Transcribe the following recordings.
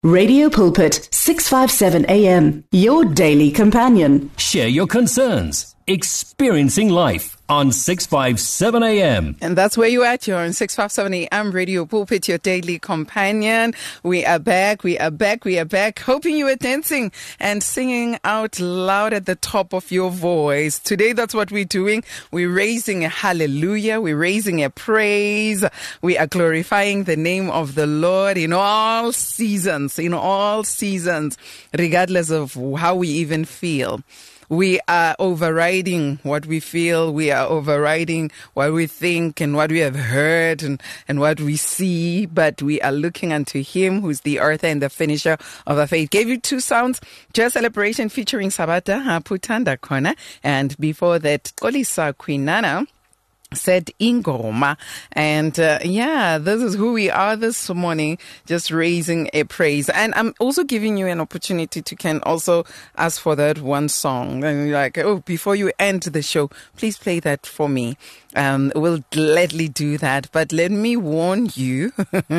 Radio Pulpit, 657 AM, your daily companion. Share your concerns. Experiencing life on 657 AM. And that's where you're at. You're on 657 AM Radio Pulpit, your daily companion. We are back. Hoping you are dancing and singing out loud at the top of your voice. Today, that's what we're doing. We're raising a hallelujah. We're raising a praise. We are glorifying the name of the Lord in all seasons, regardless of how we even feel. We are overriding what we feel. We are overriding what we think and what we have heard and what we see. But we are looking unto Him who's the author and the finisher of our faith. Gave you two sounds. Just Celebration featuring Sabata Haputanda Kona. And before that, Kolisa Kwinana said Ingoma. And this is who we are this morning, just raising a praise. And I'm also giving you an opportunity to can also ask for that one song. And you're like, before you end the show, please play that for me. We'll gladly do that. But let me warn you,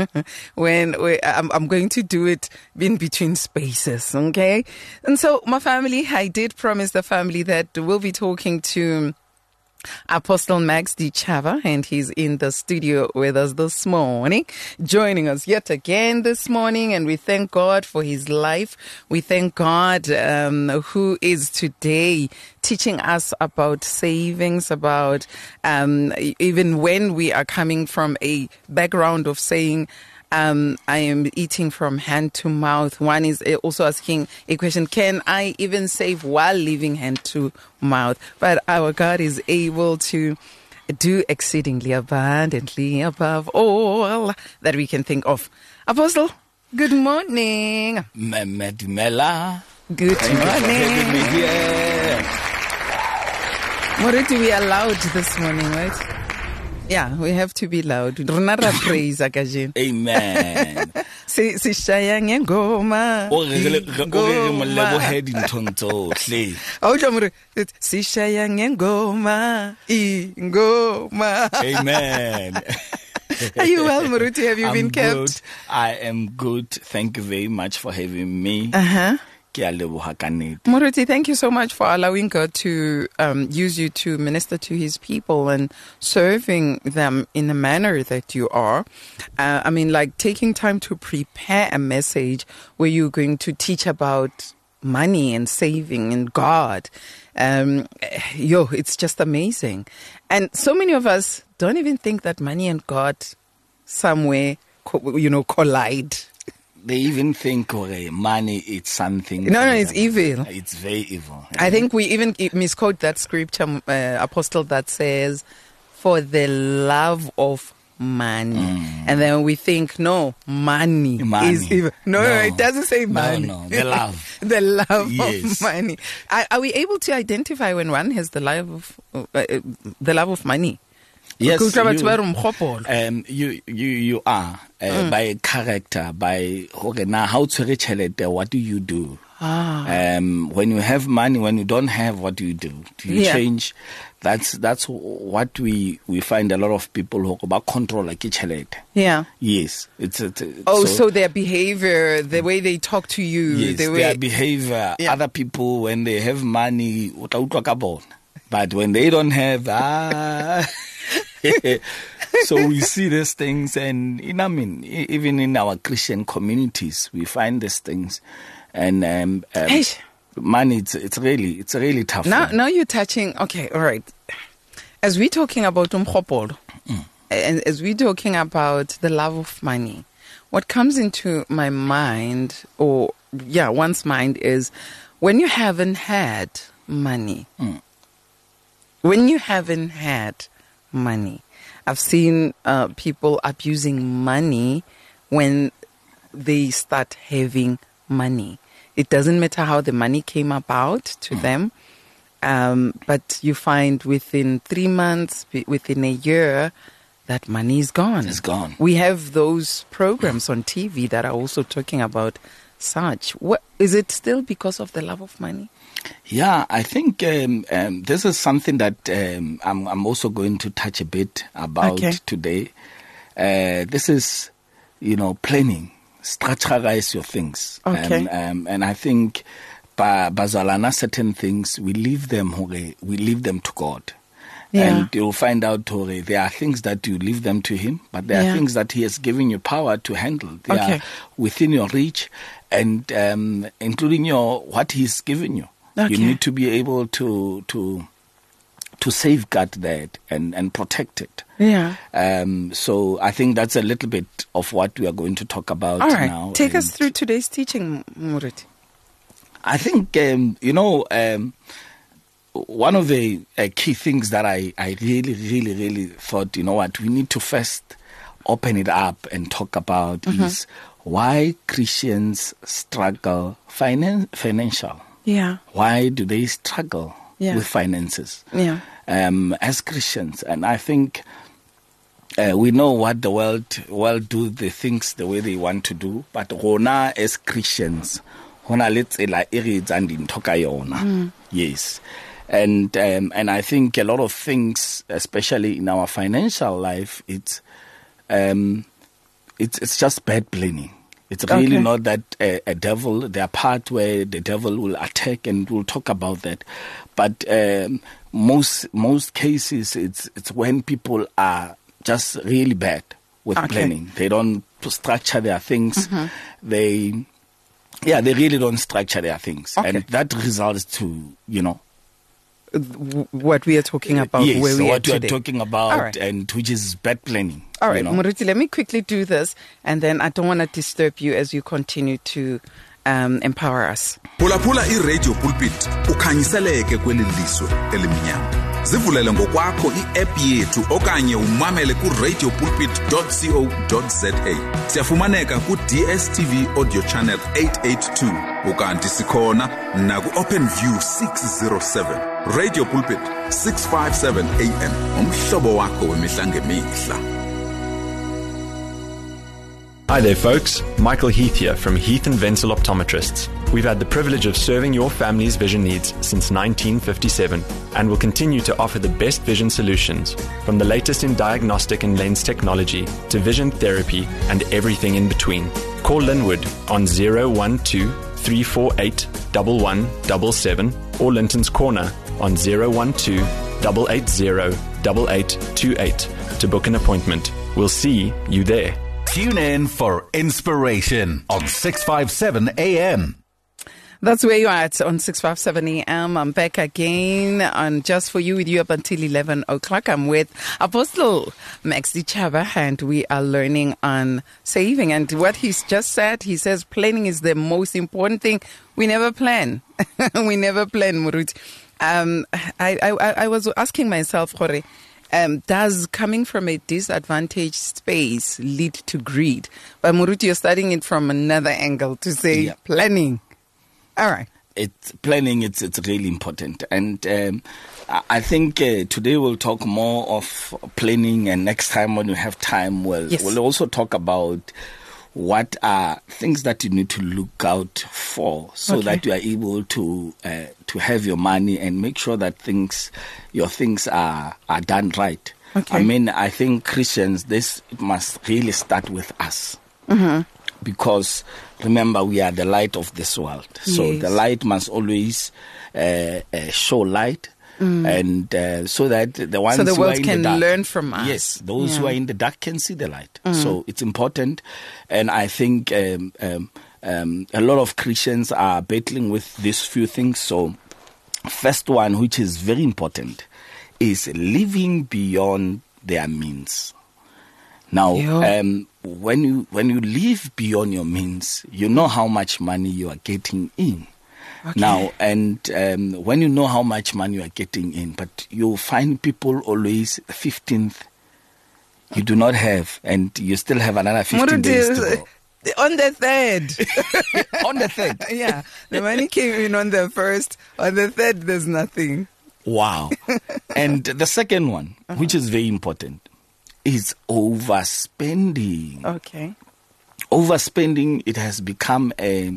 I'm going to do it in between spaces, okay? And so, my family, I did promise the family that we'll be talking to Apostle Max Dichava, and he's in the studio with us this morning, joining us yet again this morning, and we thank God for his life. We thank God who is today teaching us about savings, about even when we are coming from a background of saying, I am eating from hand to mouth. One is also asking a question, can I even save while living hand to mouth? But our God is able to do exceedingly abundantly above all that we can think of. Apostle, good morning. Medumela. Good morning. Moruti, we are loud this morning, right? Yeah, we have to be loud. Runara praise akajin. Amen. Sishaya ngengoma. Sishaya ngengoma. Ingoma. Amen. Are you well, Moruti? Have you been kept? Good. I am good. Thank you very much for having me. Moruti, thank you so much for allowing God to use you to minister to his people and serving them in the manner that you are. Taking time to prepare a message where you're going to teach about money and saving and God. It's just amazing. And so many of us don't even think that money and God somewhere, collide. They even think money is something. No, it's evil. It's very evil. I think we even misquote that scripture, Apostle, that says, for the love of money. And then we think, no, money is evil. No, it doesn't say money. No, the love. The love yes. of money. Are we able to identify when one has the love of money? Yes, you are by character, by how to what do you do? When you have money, when you don't have, what do? Do you change? That's what we find a lot of people who about control like each other. Yeah. Yes. So their behavior, the way they talk to you, yes, their behavior. Yeah. Other people when they have money, but when they don't have, so we see these things, and even in our Christian communities, we find these things, and money. It's really tough. Now you're touching. Okay, all right. As we're talking about umkhopolo, and as we're talking about the love of money, what comes into my mind, one's mind, is when you haven't had money. When you haven't had money. I've seen people abusing money when they start having money. It doesn't matter how the money came about to them, but you find within 3 months, within a year, that money is gone. It's gone. We have those programs on TV that are also talking about such. What is it still because of the love of money? Yeah, I think this is something that I'm also going to touch a bit about today. This is, planning. structureize your things. Okay. And I think bazalana certain things we leave them to God. Yeah. And you'll find out there are things that you leave them to Him, but there are things that He has given you power to handle. They are within your reach, and including what He's given you. Okay. You need to be able to safeguard that and protect it. Yeah. So I think that's a little bit of what we are going to talk about All right. now. Take us through today's teaching, Moruti. I think, one of the key things that I really thought, we need to first open it up and talk about is why Christians struggle financial. Yeah. Why do they struggle with finances? Yeah. As Christians. And I think we know what the world do the things the way they want to do, but rona as Christians, yes. And I think a lot of things, especially in our financial life, it's just bad planning. It's really not that a devil. There are parts where the devil will attack, and we'll talk about that. But most cases, it's when people are just really bad with planning. They don't structure their things. They really don't structure their things, and that results to what we are talking about. Yes, where we what are we are today. talking about, Right. and which is bad planning. All right, Moruti, let me quickly do this, and then I don't want to disturb you as you continue to empower us. Phulaphula iRadio Pulpit ukhanyiseleke kweli lizwe elimnyama. Zivulele ngokwakho i-app yethu okanye umamele ku-radiopulpit.co.za. Siyafumaneka ku-DSTV audio channel 882 ukanti sikhona na ku-OpenView 607. Radio Pulpit 657 AM umhlobo wakho wemihla ngemihla. Hi there folks, Michael Heath here from Heath & Wenzel Optometrists. We've had the privilege of serving your family's vision needs since 1957 and will continue to offer the best vision solutions, from the latest in diagnostic and lens technology to vision therapy and everything in between. Call Linwood on 012-348-1177 or Linton's Corner on 012-880-8828 to book an appointment. We'll see you there. Tune in for Inspiration on 657 AM. That's where you are at on 657 AM. I'm back again on Just For You with you up until 11 o'clock. I'm with Apostle Max Dichava, and we are learning on saving. And what he's just said, he says planning is the most important thing. We never plan. We never plan, Moruti. I was asking myself, Jorge, does coming from a disadvantaged space lead to greed? But Moruti, you're studying it from another angle to say planning. All right. It's planning. It's really important, and I think today we'll talk more of planning, and next time when we have time, we'll also talk about what are things that you need to look out for, so that you are able to have your money and make sure that your things are done right. Okay. I mean, I think Christians, this must really start with us. Because remember, we are the light of this world. So the light must always show light, and so that the ones so the who world are in can the dark, learn from us. Yes, those who are in the dark can see the light. So it's important, and I think a lot of Christians are battling with these few things. So first one, which is very important, is living beyond their means. Now, when you live beyond your means, you know how much money you are getting in. Okay. Now, and when you know how much money you are getting in, but you find people always 15th you do not have, and you still have another 15 days to go. On the third. On the third. Yeah. The money came in on the first. On the third, there's nothing. Wow. And the second one, which is very important, is overspending. Okay. Overspending, it has become a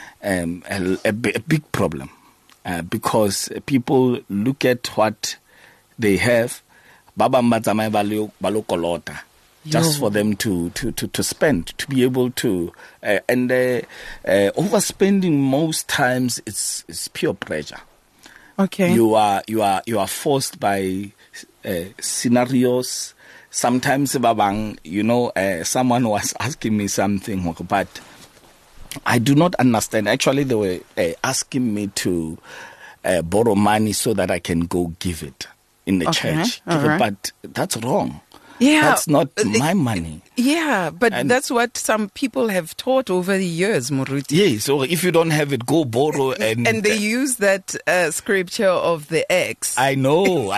big problem because people look at what they have. Baba matzamai balo kolota. just for them to spend, to be able to, and overspending most times it's pure pressure. Okay. You are forced by scenarios. Sometimes, babang, someone was asking me something, but I do not understand. Actually, they were asking me to borrow money so that I can go give it in the church. Right. But that's wrong. Yeah. That's not my money. Yeah, but that's what some people have taught over the years, Moruti. Yeah, so if you don't have it, go borrow. And they use that scripture of the ex. I know.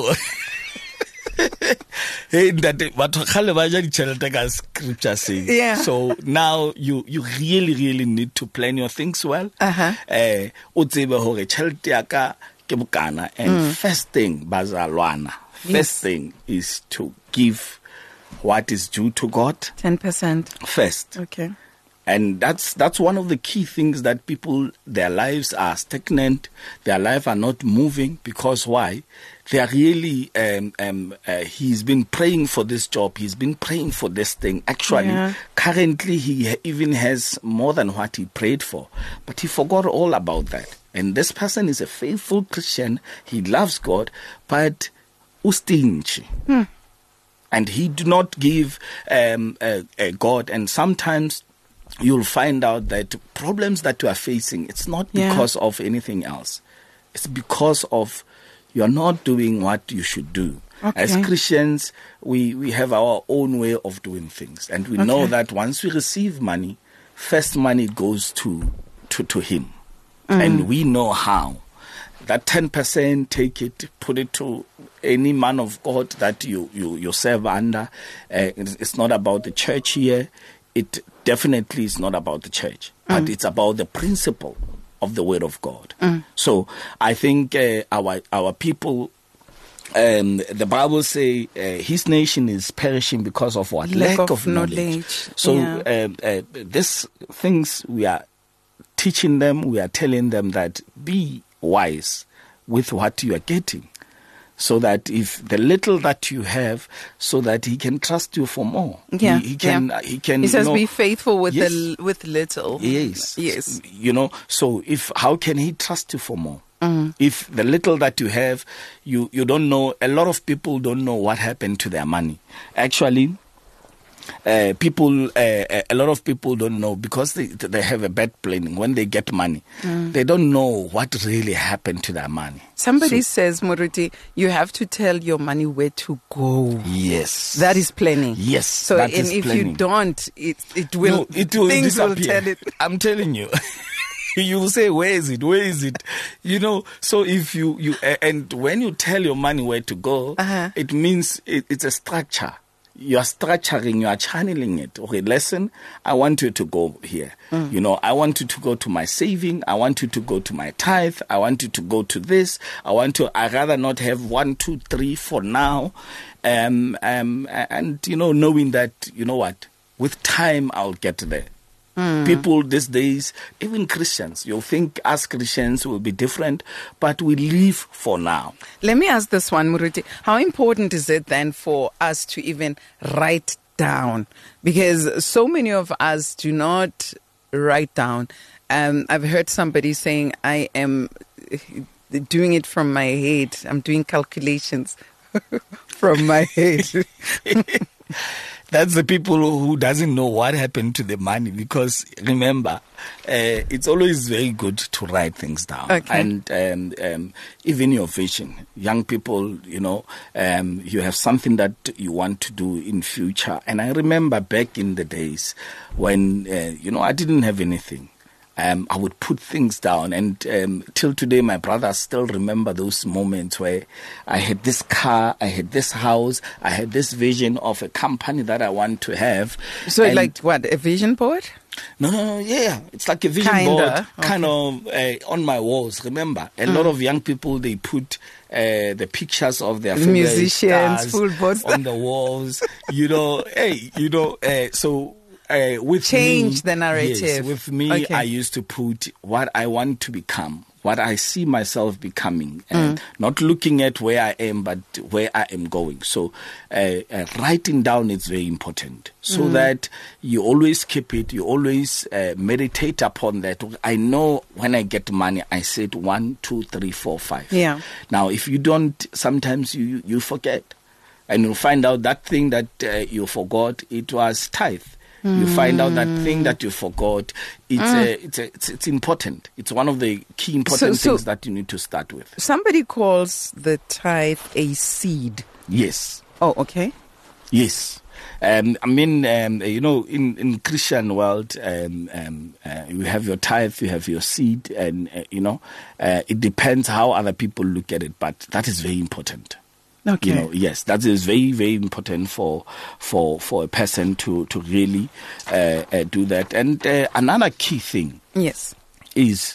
Hey, that scripture saying. Yeah. So now you really need to plan your things well. And first thing, bazalwana. First thing is to give what is due to God. 10%. First. Okay. And that's one of the key things that people, their lives are stagnant, their lives are not moving, because why? They are really, he's been praying for this job, he's been praying for this thing. Actually, currently he even has more than what he prayed for, but he forgot all about that. And this person is a faithful Christian, he loves God, but ustinchi. And he do not give God, and sometimes you'll find out that problems that you are facing, it's not because of anything else. It's because of you're not doing what you should do. Okay. As Christians, we have our own way of doing things. And we know that once we receive money, first money goes to him. And we know how. That 10%, take it, put it to any man of God that you serve under. It's not about the church here. It definitely is not about the church, but it's about the principle of the word of God. So I think our people, the Bible say his nation is perishing because of what? Lack of knowledge. So these things we are teaching them, we are telling them that be wise with what you are getting, so that if the little that you have, so that he can trust you for more. He can. He says, be faithful with with little. Yes. So how can he trust you for more? If the little that you have, you don't know. A lot of people don't know what happened to their money. Actually, a lot of people don't know, because they have a bad planning. When they get money, they don't know what really happened to their money. Somebody says, Moruti, you have to tell your money where to go. Yes. That is planning. Yes. So, and if you don't, it will things disappear. will tell it. I'm telling you. You will say, where is it? Where is it? So if you and when you tell your money where to go, it means it's a structure. You are structuring, you are channeling it. Okay, listen, I want you to go here. I want you to go to my saving. I want you to go to my tithe. I want you to go to this. I'd rather not have 1, 2, 3 for now. And knowing that, what, with time I'll get there. People these days, even Christians, you'll think us Christians will be different, but we live for now. Let me ask this one, Moruti. How important is it then for us to even write down? Because so many of us do not write down. I've heard somebody saying, I am doing it from my head. I'm doing calculations from my head. That's the people who doesn't know what happened to the money, because remember, it's always very good to write things down. Okay. And even your vision, young people, you have something that you want to do in future. And I remember back in the days when, I didn't have anything. I would put things down, and till today, my brothers still remember those moments where I had this car, I had this house, I had this vision of a company that I want to have. So, like what, a vision board? No, yeah. It's like a vision board, kind of on my walls. Remember, a lot of young people, they put the pictures of their favorite musicians, full boards on the walls. So. With change me, the narrative. Yes, with me, I used to put what I want to become, what I see myself becoming, and not looking at where I am, but where I am going. So writing down is very important, so that you always keep it, you always meditate upon that. I know when I get money, I said 1, 2, 3, 4, 5. Yeah. Now, if you don't, sometimes you forget. And you'll find out that thing that you forgot, it was tithe. You find out that thing that you forgot, it's important. It's one of the key important things that you need to start with. Somebody calls the tithe a seed. Yes. Oh, okay. Yes. In Christian world, you have your tithe, you have your seed, and, it depends how other people look at it, but that is very important. Okay. Yes, that is very, very important for a person to really do that. And another key thing, yes, is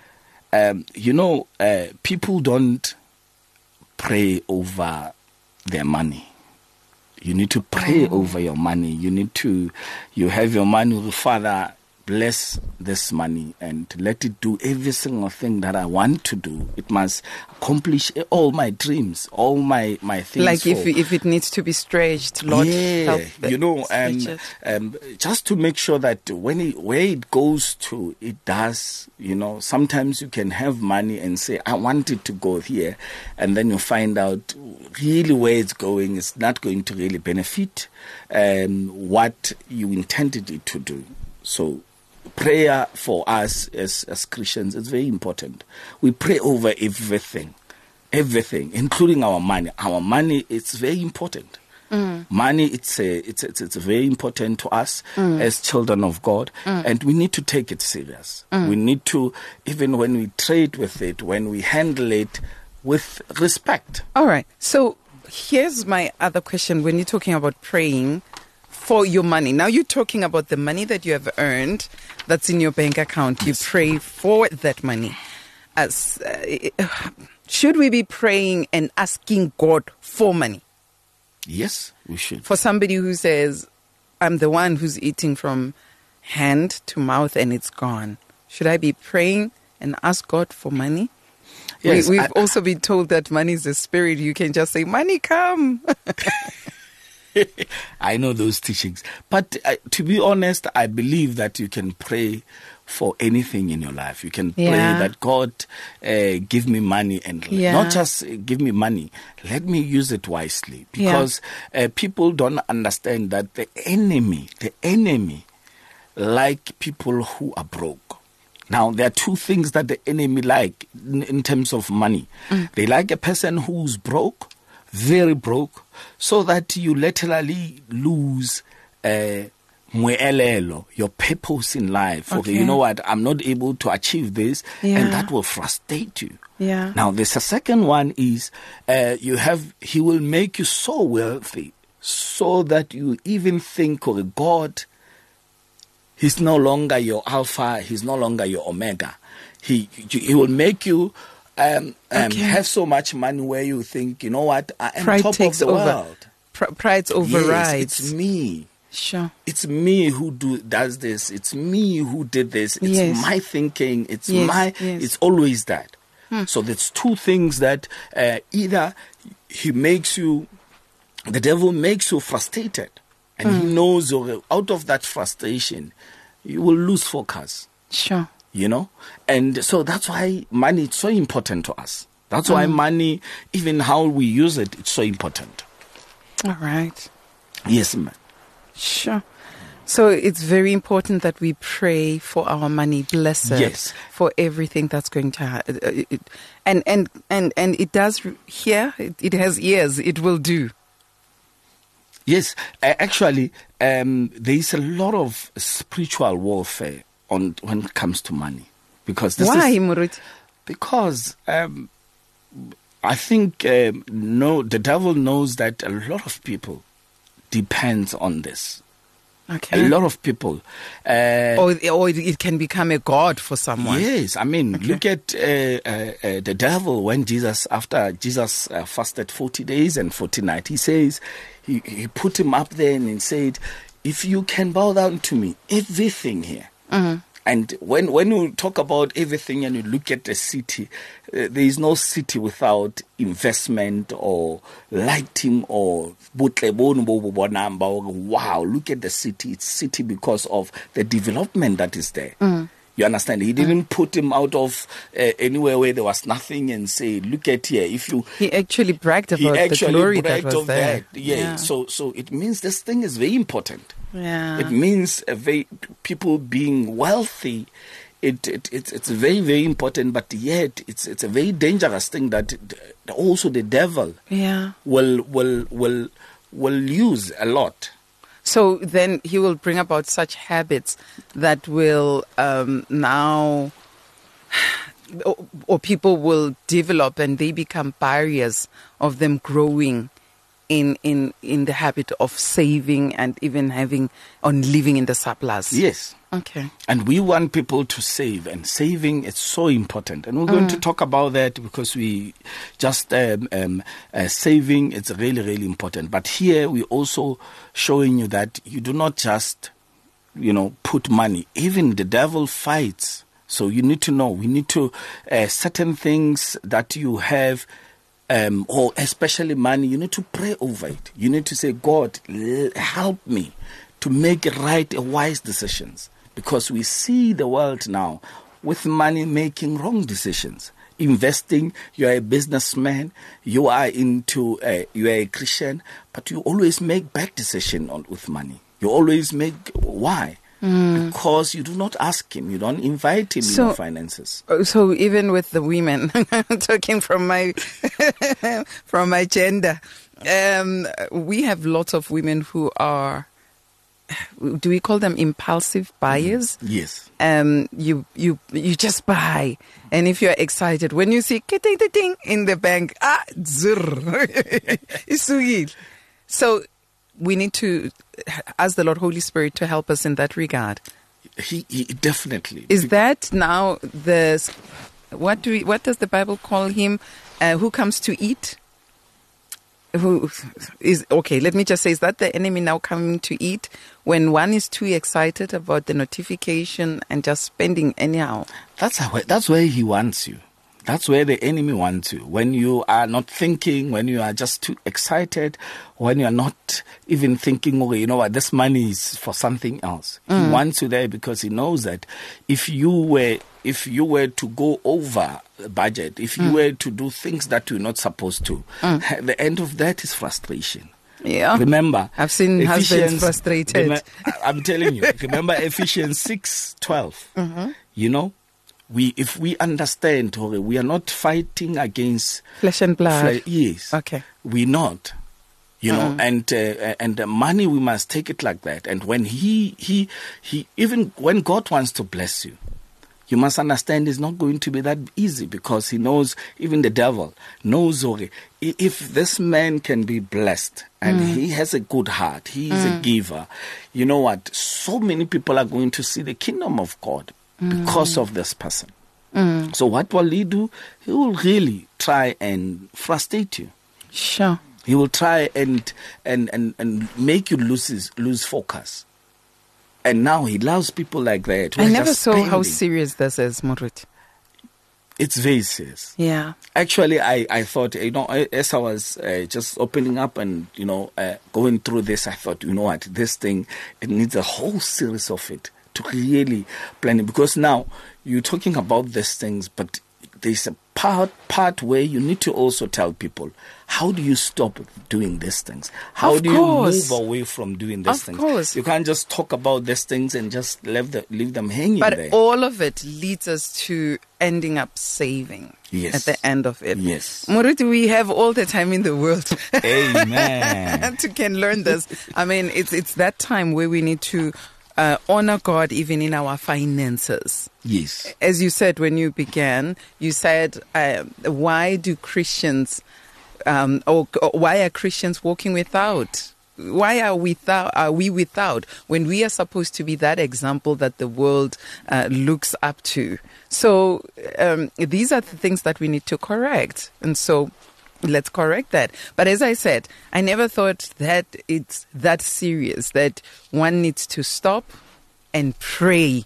people don't pray over their money. You need to pray over your money. You have your money, Father, bless this money and let it do every single thing that I want to do. It must accomplish all my dreams, all my things. Like if it needs to be stretched, Lord, help just to make sure that where it goes to, it does. Sometimes you can have money and say, I want it to go here, and then you find out really where it's going is not going to really benefit what you intended it to do. So prayer for us as Christians is very important. We pray over everything, including our money. Our money is very important. Money, it's very important to us as children of God, and we need to take it serious. We need to, even when we trade with it, when we handle it with respect. All right. So here's my other question. When you're talking about praying for your money, now you're talking about the money that you have earned that's in your bank account. You pray for that money. Should we be praying and asking God for money? Yes, we should. For somebody who says, I'm the one who's eating from hand to mouth and it's gone, should I be praying and ask God for money? Yes, We've also been told that money is a spirit. You can just say, money come. I know those teachings. But to be honest, I believe that you can pray for anything in your life. You can pray that God give me money, and not just give me money. Let me use it wisely. Because people don't understand that the enemy like people who are broke. Now, there are two things that the enemy like in terms of money. They like a person who's broke, very broke, so that you literally lose your purpose in life. Okay, you know what? I'm not able to achieve this, and that will frustrate you. Yeah. Now, there's a second one is he will make you so wealthy so that you even think, God, He's no longer your Alpha, He's no longer your Omega. He will make you have so much money where you think, you know what, I am Pride top takes of the over. world. Pride overrides. Yes, it's me. Sure. It's me who does this. It's me who did this. It's my thinking. It's It's always that. So there's two things that either the devil makes you frustrated, and he knows out of that frustration, you will lose focus. Sure. And so that's why money is so important to us. That's why money, even how we use it, it's so important. All right. Yes, ma'am. Sure. So it's very important that we pray for our money, bless it, for everything that's going to happen. And it does here, it has ears, it will do. Yes, actually, there is a lot of spiritual warfare when it comes to money. Why, Muruti? Because I think the devil knows that a lot of people depends on this. Okay. A lot of people. Or it can become a god for someone. Yes, I mean, look at the devil when after Jesus fasted 40 days and 40 nights, he says, he put him up there and he said, if you can bow down to me, everything here, And when you talk about everything and you look at the city, there is no city without investment or lighting or wow, look at the city. It's city because of the development that is there. You understand? He didn't put him out of anywhere where there was nothing and say, look at here. He actually bragged about the glory that was there. Yeah. So it means this thing is very important. Yeah. It means people being wealthy. It's very, very important, but yet it's a very dangerous thing that also the devil will use a lot. So then he will bring about such habits that will now, or people will develop and they become barriers of them growing in the habit of saving and even living in the surplus. Yes. Okay. And we want people to save, and saving is so important. And we're going to talk about that because we just saving is really, really important. But here we're also showing you that you do not just, put money. Even the devil fights. So you need to know. We need to certain things that you have. Or especially money, you need to pray over it. You need to say, God, help me to make wise decisions. Because we see the world now with money making wrong decisions. Investing, you are a businessman, you are you are a Christian, but you always make bad decisions with money. You always make, why? Because you do not ask him, you don't invite him in your finances. So even with the women, talking from my from my gender, we have lots of women who are, do we call them impulsive buyers? Yes. You just buy, and if you're excited, when you see ding in the bank, so we need to ask the Lord Holy Spirit to help us in that regard. He definitely. Is that now what does the Bible call him? Who comes to eat? Who is okay? Let me just say, is that the enemy now coming to eat when one is too excited about the notification and just spending anyhow? That's where he wants you. That's where the enemy wants you. When you are not thinking, when you are just too excited, when you are not even thinking, okay, you know what, this money is for something else. He wants you there because he knows that if you were to go over the budget, if you were to do things that you're not supposed to, the end of that is frustration. Yeah. Remember, I've seen husbands frustrated. I'm telling you, remember Ephesians 6:12. If we understand, we are not fighting against flesh and blood. Yes. Okay. We're not. And the money, we must take it like that. And when he even when God wants to bless you, you must understand it's not going to be that easy, because he knows, even the devil knows, if this man can be blessed and he has a good heart, he is a giver, you know what? So many people are going to see the kingdom of God because of this person. So what will he do? He will really try and frustrate you. Sure. He will try and make you lose focus. And now he loves people like that. I never saw how serious this is, Moruti. It's very serious. Yeah. Actually, I thought, as I was just opening up and, going through this, I thought, you know what, this thing, it needs a whole series of it to really plan it. Because now you're talking about these things, but there's a part where you need to also tell people, how do you stop doing these things? How do you move away from doing these things? Of course. You can't just talk about these things and just leave them hanging there. But all of it leads us to ending up saving. Yes. At the end of it. Yes. Moruti, we have all the time in the world. Amen. To can learn this. I mean, it's that time where we need to honor God even in our finances. Yes. As you said when you began, you said, why do Christians, or why are Christians walking without? Why are we without when we are supposed to be that example that the world looks up to? So these are the things that we need to correct. And so let's correct that. But as I said, I never thought that it's that serious, that one needs to stop and pray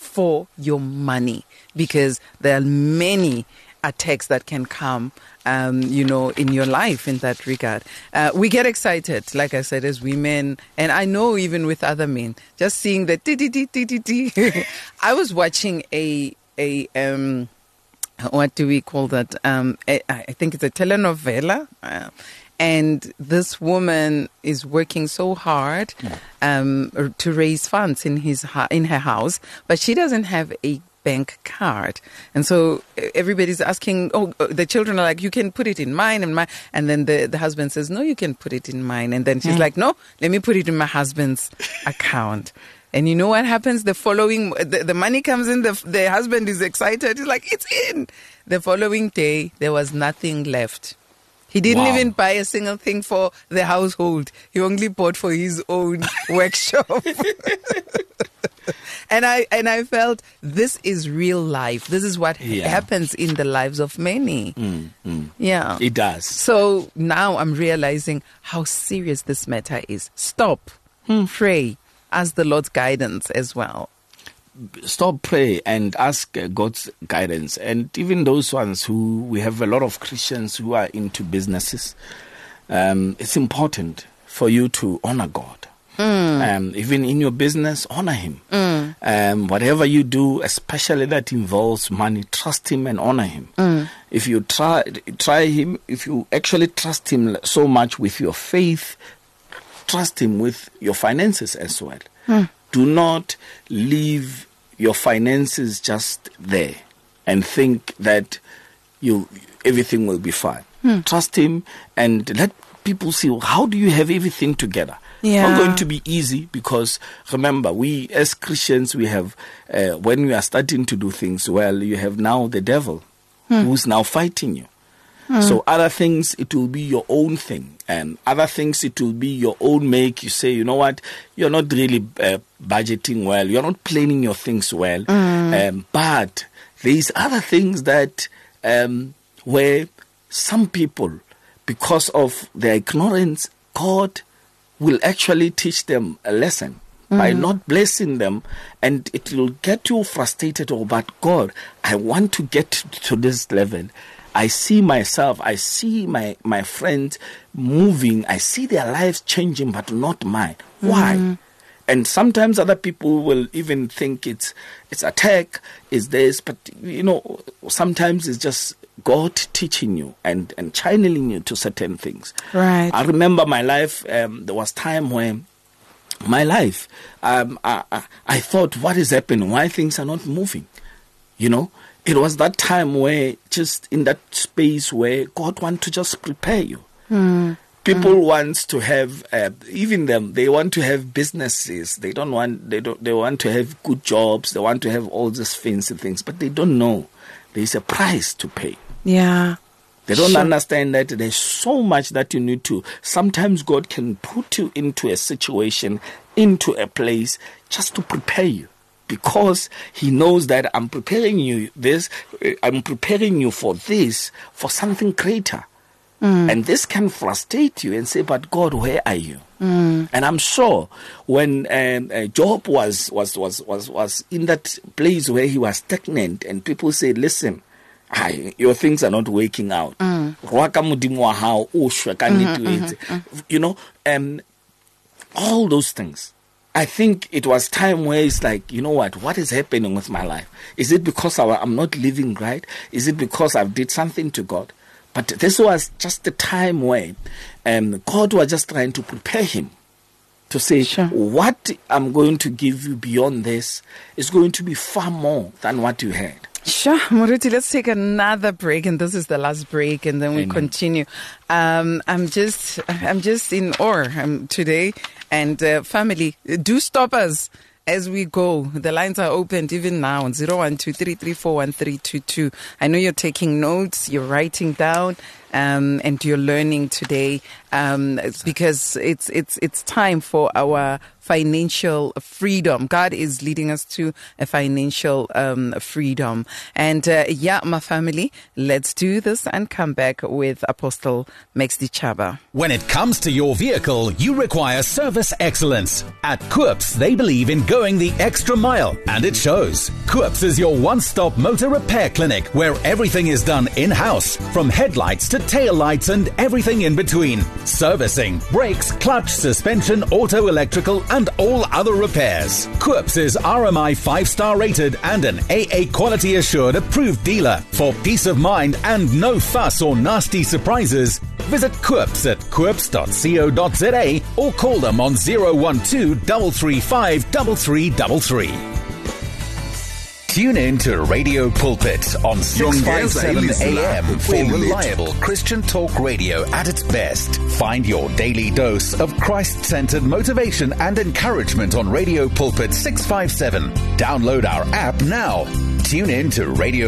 for your money, because there are many attacks that can come, in your life in that regard. We get excited, like I said, as women, and I know even with other men, just seeing the I was watching a what do we call that? I think it's a telenovela. And this woman is working so hard to raise funds in her house, but she doesn't have a bank card. And so everybody's asking, the children are like, you can put it in mine and mine. And then the husband says, no, you can put it in mine. And then she's like, no, let me put it in my husband's account. And you know what happens? The money comes in, the husband is excited. He's like, it's in. The following day, there was nothing left. He didn't even buy a single thing for the household. He only bought for his own workshop. And I felt this is real life. This is what happens in the lives of many. Yeah. It does. So now I'm realizing how serious this matter is. Stop. Pray. Ask the Lord's guidance as well. Stop, pray, and ask God's guidance. And even those ones we have a lot of Christians who are into businesses, it's important for you to honor God. Even in your business, honor Him. Whatever you do, especially that involves money, trust Him and honor Him. If you try Him, if you actually trust Him so much with your faith, trust Him with your finances as well. Do not leave your finances just there and think that everything will be fine. Trust Him and let people see, how do you have everything together? Yeah. It's not going to be easy, because remember, we as Christians, we have, when we are starting to do things well, you have now the devil who's now fighting you. So other things, it will be your own thing. And other things, it will be your own make. You say, you know what, you're not really budgeting well. You're not planning your things well. But there's other things that where some people, because of their ignorance, God will actually teach them a lesson by not blessing them, and it will get you frustrated. But God, I want to get to this level. I see myself, I see my friends moving, I see their lives changing, but not mine. Why? And sometimes other people will even think it's attack, it's this, but sometimes it's just God teaching you and channeling you to certain things. Right. I remember my life, there was time when my life, I thought, what is happening? Why things are not moving? It was that time where, just in that space where God wants to just prepare you. People want to have, even them, they want to have businesses. They want to have good jobs. They want to have all these fancy things, but they don't know there's a price to pay. Yeah. They don't understand that there's so much that you need to. Sometimes God can put you into a situation, into a place, just to prepare you. Because He knows that I'm preparing you for this, for something greater. And this can frustrate you and say, but God, where are you? And I'm sure when Job was in that place where he was stagnant, and people say, listen, your things are not working out. All those things. I think it was time where it's like, you know what is happening with my life? Is it because I'm not living right? Is it because I've did something to God? But this was just the time where God was just trying to prepare him to say, what I'm going to give you beyond this is going to be far more than what you had. Sure, Moruti, let's take another break, and this is the last break, and then we continue. I'm just in awe today, and family, do stop us as we go. The lines are opened even now on 012-334-1322. I know you're taking notes, you're writing down, and you're learning today, because it's time for our financial freedom. God is leading us to a financial freedom. And my family, let's do this and come back with Apostle Max Dichaba. When it comes to your vehicle, you require service excellence. At Koop's, they believe in going the extra mile, and it shows. Koop's is your one-stop motor repair clinic where everything is done in-house, from headlights to taillights and everything in between. Servicing, brakes, clutch, suspension, auto, electrical, and all other repairs. Koop's is RMI 5-star rated and an AA quality assured approved dealer. For peace of mind and no fuss or nasty surprises, visit Koop's at koops.co.za or call them on 012 335 3333. Tune in to Radio Pulpit on 657 AM for reliable Christian talk radio at its best. Find your daily dose of Christ-centered motivation and encouragement on Radio Pulpit 657. Download our app now. Tune in to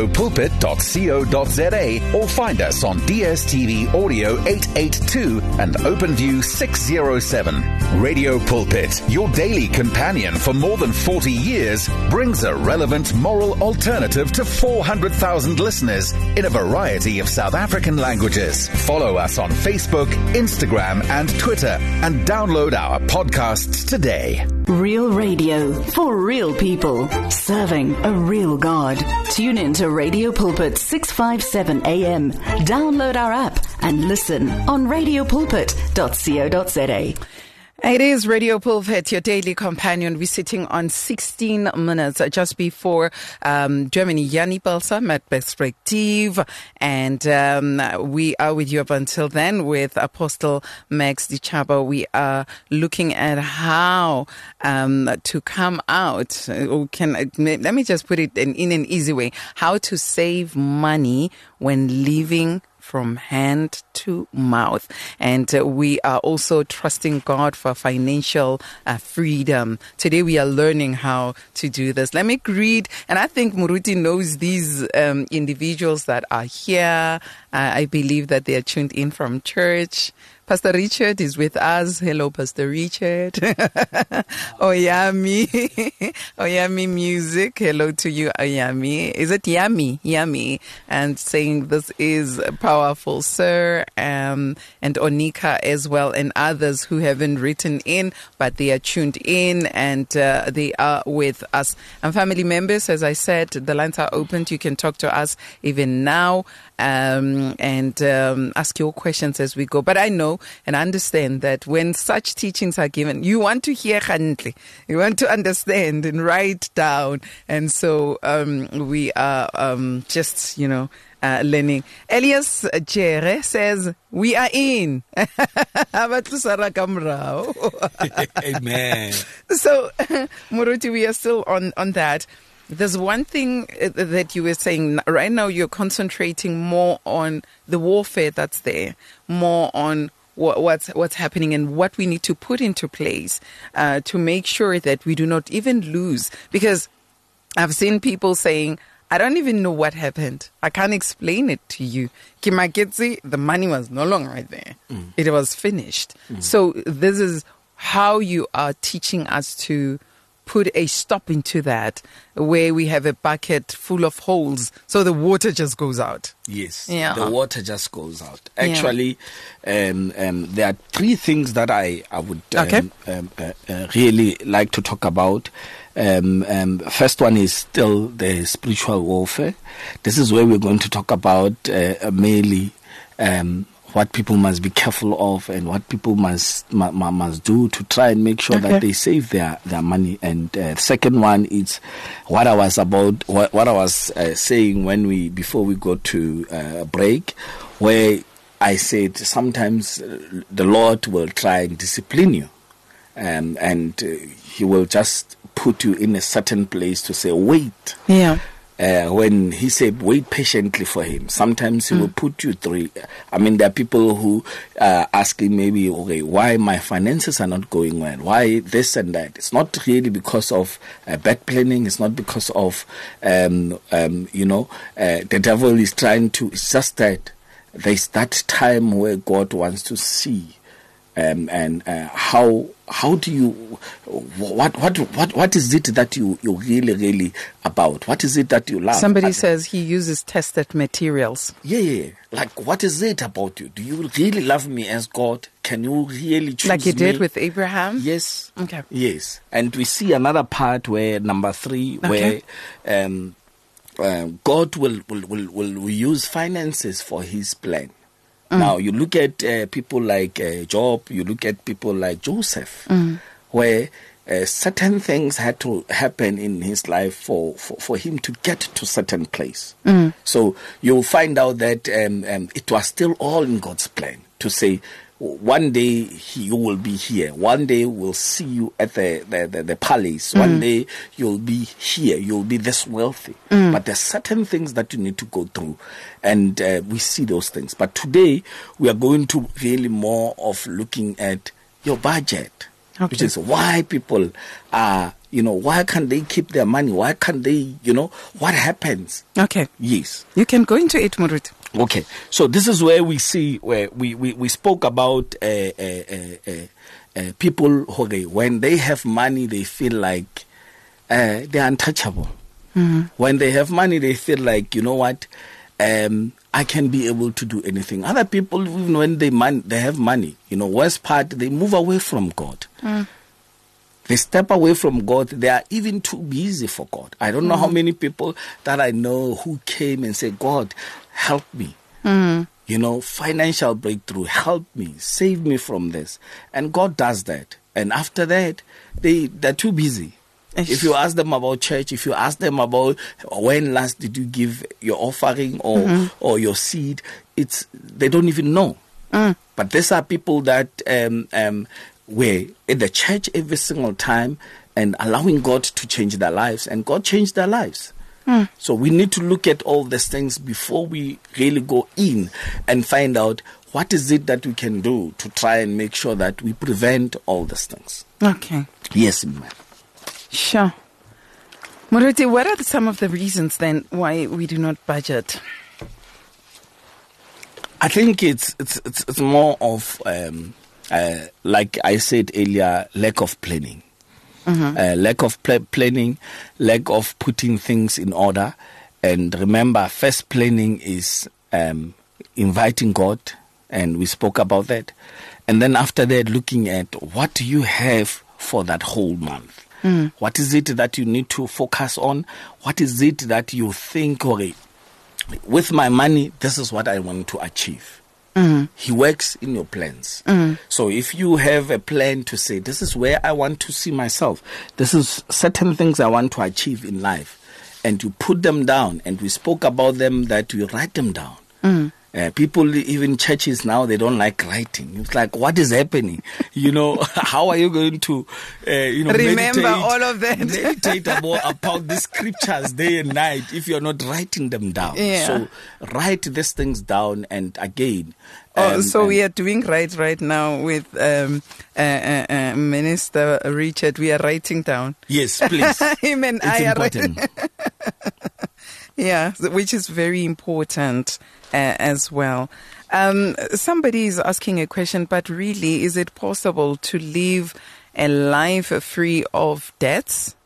radiopulpit.co.za or find us on DSTV Audio 882 and OpenView 607. Radio Pulpit, your daily companion for more than 40 years, brings a relevant moral alternative to 400,000 listeners in a variety of South African languages. Follow us on Facebook, Instagram, and Twitter, and download our podcasts today. Real radio for real people, serving a real God. Tune in to Radio Pulpit 657 AM. Download our app and listen on radiopulpit.co.za. It is Radio Pulpit, your daily companion. We're sitting on 16 minutes just before Germany. Jannie Pelser met Perspective, and we are with you up until then with Apostle Max Dichaba. We are looking at how to come out. Let me just put it in an easy way: how to save money when living from hand to mouth. And we are also trusting God for financial freedom. Today we are learning how to do this. Let me greet, and I think Muruti knows these individuals that are here. I believe that they are tuned in from church. Pastor Richard is with us. Hello, Pastor Richard. Oyami. Oyami Music. Hello to you, Oyami. Is it Yami? Yami. And saying this is powerful, sir. And Onika as well, and others who haven't written in, but they are tuned in and they are with us. And family members, as I said, the lines are open. You can talk to us even now and ask your questions as we go. But I know and understand that when such teachings are given, you want to hear handly, you want to understand and write down. And so we are just, learning. Elias Jere says, we are in. Amen. So, Muruti, we are still on that. There's one thing that you were saying right now. You're concentrating more on the warfare that's there, more on what's happening and what we need to put into place to make sure that we do not even lose. Because I've seen people saying, I don't even know what happened. I can't explain it to you. Kimaketsi, the money was no longer right there. It was finished. So this is how you are teaching us to put a stop into that, where we have a bucket full of holes, so the water just goes out. Yes, the water just goes out. Actually, there are three things that I would really like to talk about. First one is still the spiritual warfare. This is where we're going to talk about mainly what people must be careful of and what people must do to try and make sure that they save their money. And second one is what I was saying before we go to break, where I said sometimes the Lord will try and discipline you, and He will just put you in a certain place to say, wait. Yeah. When He said, wait patiently for Him, sometimes He will put you through. I mean, there are people who are asking maybe, okay, why my finances are not going well? Why this and that? It's not really because of bad planning. It's not because of, the devil is trying to, it's just that there's that time where God wants to see how how do you, what is it that you're really about? What is it that you love? Somebody says he uses tested materials. Yeah. Like, what is it about you? Do you really love me as God? Can you really choose like you me? did with Abraham? Yes. Okay. Yes. And we see another part where, number 3, where God will use finances for his plan. Now, you look at people like Job, you look at people like Joseph, where certain things had to happen in his life for him to get to certain place. So you'll find out that it was still all in God's plan to say, one day you will be here. One day we'll see you at the palace. One day you'll be here. You'll be this wealthy. But there's certain things that you need to go through. And we see those things. But today we are going to really more of looking at your budget. Okay. Which is why people are, why can't they keep their money? Why can't they, what happens? Okay. Yes. You can go into it, Moruti. Okay, so this is where we see where we spoke about people who, when they have money, they feel like they're untouchable. When they have money, they feel like, you know what, I can be able to do anything. Other people, even when they have money, worst part, they move away from God. They step away from God. They are even too busy for God. I don't know how many people that I know who came and said, God, help me. Financial breakthrough, help me, save me from this. And God does that. And after that, they're too busy. If you ask them about church, if you ask them about when last did you give your offering or your seed, they don't even know. But these are people that were in the church every single time and allowing God to change their lives, and God changed their lives. So we need to look at all these things before we really go in and find out what is it that we can do to try and make sure that we prevent all these things. Okay. Yes, ma'am. Sure. Moruti, what are some of the reasons then why we do not budget? I think it's more of, like I said earlier, lack of planning. Lack of planning, lack of putting things in order. And remember, first planning is inviting God, and we spoke about that. And then after that, looking at what do you have for that whole month. What is it that you need to focus on? What is it that you think, okay, with my money, this is what I want to achieve. He works in your plans. So if you have a plan to say, this is where I want to see myself, this is certain things I want to achieve in life, and you put them down, and we spoke about them, that you write them down. People, even churches now, they don't like writing. It's like, what is happening? How are you going to, remember all of that? Meditate about the scriptures day and night if you're not writing them down. Yeah. So write these things down, and again. We are doing right now with Minister Richard. We are writing down. Yes, please. Him and it's I important. Yeah, which is very important as well. Somebody is asking a question, but really, is it possible to live a life free of debts?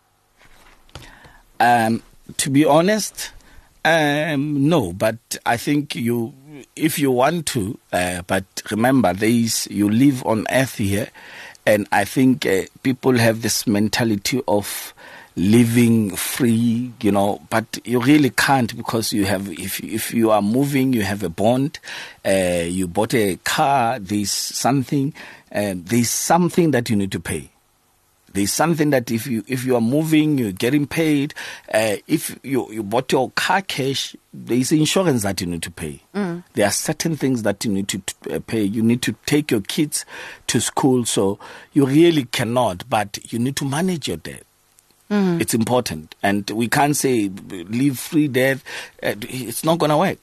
To be honest, no. But I think if you want to, but remember, you live on earth here, and I think people have this mentality of living free, but you really can't, because you have, if you are moving, you have a bond, you bought a car, there's something that you need to pay. There's something that if you are moving, you're getting paid. If you bought your car cash, there's insurance that you need to pay. There are certain things that you need to pay. You need to take your kids to school, so you really cannot, but you need to manage your debt. It's important, and we can't say live free debt. It's not going to work.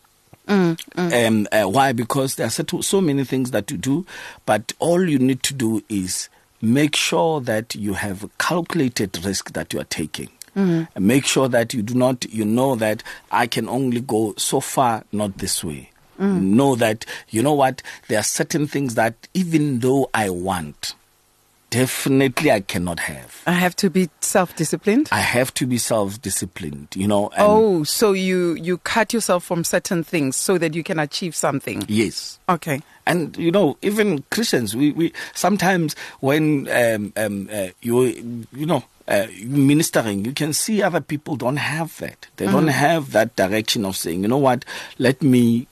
Why? Because there are so many things that you do, but all you need to do is make sure that you have calculated risk that you are taking. And make sure that you know that I can only go so far, not this way. Know that, there are certain things that even though I want, definitely I cannot have. I have to be self-disciplined? I have to be self-disciplined, you know. So you cut yourself from certain things so that you can achieve something? Yes. Okay. And, you know, even Christians, we sometimes when you ministering, you can see other people don't have that. They don't have that direction of saying, you know what, let me,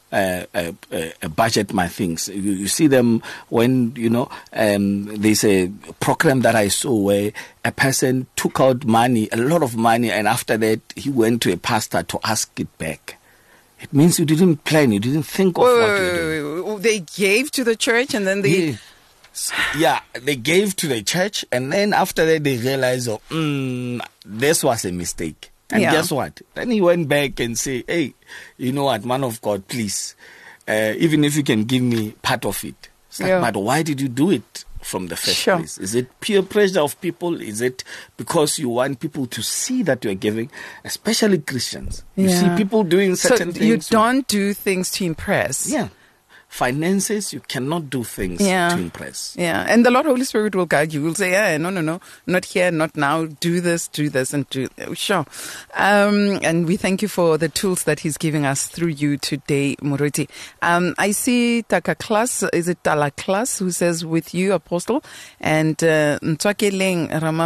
budget my things. You see them when, there's a program that I saw where a person took out money, a lot of money, and after that he went to a pastor to ask it back. It means you didn't plan, you didn't think of what you did. They gave to the church and then they... Yeah, they gave to the church, and then after that they realized, this was a mistake. And guess what? Then he went back and said, hey, you know what, man of God, please, even if you can give me part of it. It's like, but why did you do it from the first place? Is it peer pressure of people? Is it because you want people to see that you're giving, especially Christians? You see people doing certain things. You don't do things to impress. Yeah. Finances, you cannot do things to impress. Yeah, and the Lord Holy Spirit will guide you. Will say, no, not here, not now. Do this, and do. Sure. And we thank you for the tools that He's giving us through you today, Moruti. I see Taka Class, is it Tala Class, who says, with you, Apostle, and Ntwakeleng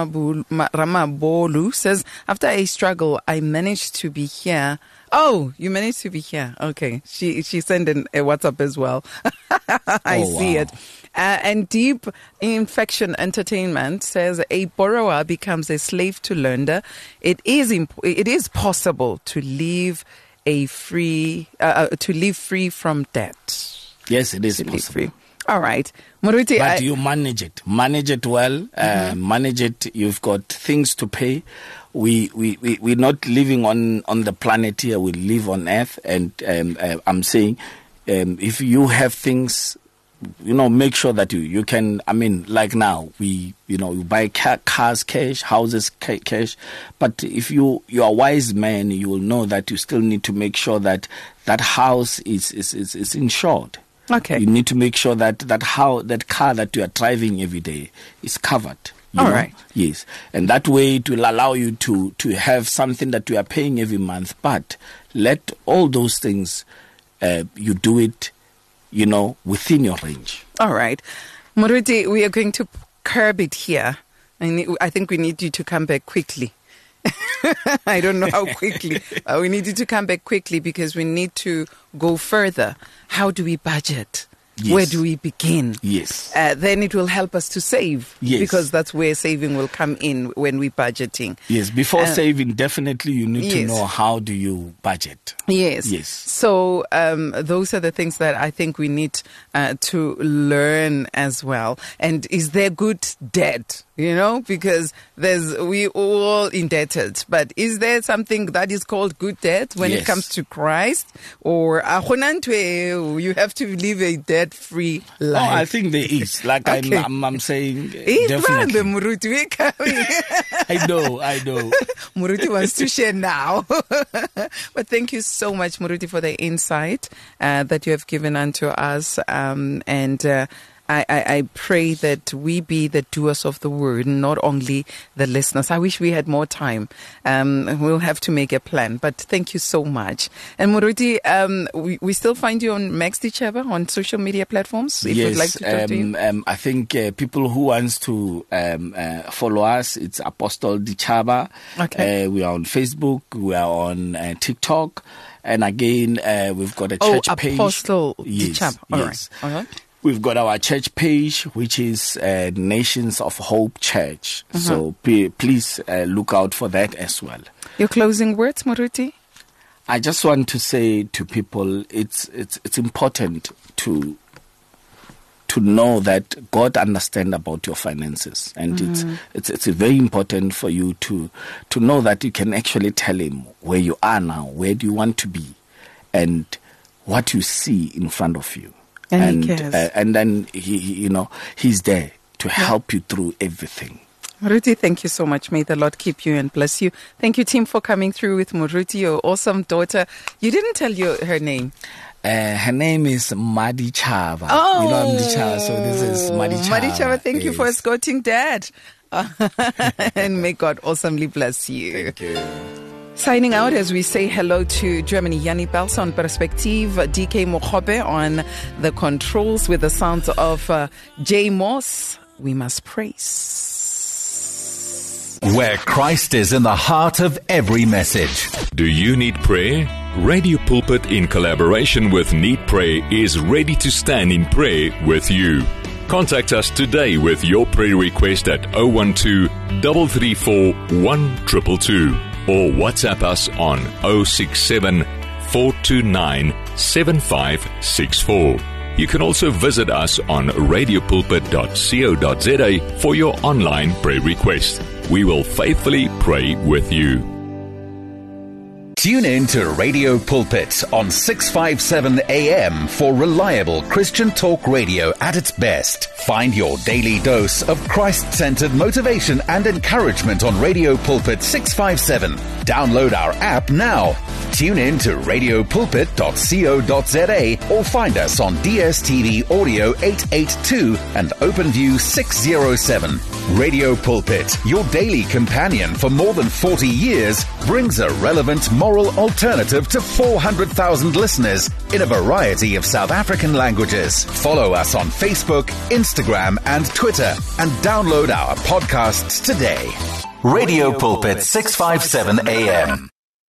Ramabolu says, after a struggle, I managed to be here. Oh, you managed to be here. Okay. She sent in a WhatsApp as well. I see it. And Deep Infection Entertainment says a borrower becomes a slave to lender. It is possible to live free from debt. Yes, it is possible. Free. All right. Moruti, but you manage it. Manage it well. Manage it. You've got things to pay. We're not living on the planet here. We live on Earth. And I'm saying, if you have things, make sure that you can, like now, you buy cars cash, houses cash. But if you're a wise man, you will know that you still need to make sure that that house is insured. Okay. You need to make sure that that car that you are driving every day is covered. All right. Yes. And that way it will allow you to have something that you are paying every month. But let all those things, you do it, within your range. All right. Moruti, we are going to curb it here. I think we need you to come back quickly. I don't know how quickly. We need you to come back quickly because we need to go further. How do we budget? Yes. Where do we begin? Yes. Then it will help us to save. Yes. Because that's where saving will come in when we're budgeting. Yes. Before saving, definitely you need to know how do you budget. Yes. Yes. So those are the things that I think we need to learn as well. And is there good debt? Because we all indebted. But is there something that is called good debt when it comes to Christ? Or you have to live a debt-free life? Oh, I think there is. Like I'm saying, definitely. I know. Moruti wants to share now. But thank you so much, Moruti, for the insight that you have given unto us. I pray that we be the doers of the word, not only the listeners. I wish we had more time. We'll have to make a plan. But thank you so much. And Moruti, we still find you on Max Dichava on social media platforms. If yes, you'd like to talk to you. I think people who wants to follow us, it's Apostle Dichava. Okay. We are on Facebook. We are on TikTok. And again, we've got a church page. Apostle Dichava. All right. Uh-huh. We've got our church page, which is Nations of Hope Church. So please look out for that as well. Your closing words, Moruti? I just want to say to people, it's important to know that God understands about your finances, and it's very important for you to know that you can actually tell Him where you are now, where do you want to be, and what you see in front of you. And He cares. And then He's there to help you through everything. Moruti, thank you so much. May the Lord keep you and bless you. Thank you, team, for coming through with Moruti, your awesome daughter. You didn't tell her name. Her name is Madi Chava. Oh, you know Madi Chava, so this is Madi Chava. Madi Chava, thank you for escorting Dad. And may God awesomely bless you. Thank you. Signing out as we say hello to Germany, Yanni Pels on Perspective, DK Mokhobe on the controls with the sounds of Jay Moss. We must praise. Where Christ is in the heart of every message. Do you need prayer? Radio Pulpit, in collaboration with Need Prayer, is ready to stand in prayer with you. Contact us today with your prayer request at 012-334-1222 or WhatsApp us on 067-429-7564. You can also visit us on radiopulpit.co.za for your online prayer request. We will faithfully pray with you. Tune in to Radio Pulpit on 657 AM for reliable Christian talk radio at its best. Find your daily dose of Christ-centered motivation and encouragement on Radio Pulpit 657. Download our app now. Tune in to radiopulpit.co.za or find us on DSTV Audio 882 and OpenView 607. Radio Pulpit, your daily companion for more than 40 years, brings a relevant moral alternative to 400,000 listeners in a variety of South African languages. Follow us on Facebook, Instagram, and Twitter, and download our podcasts today. Radio Pulpit 657 AM.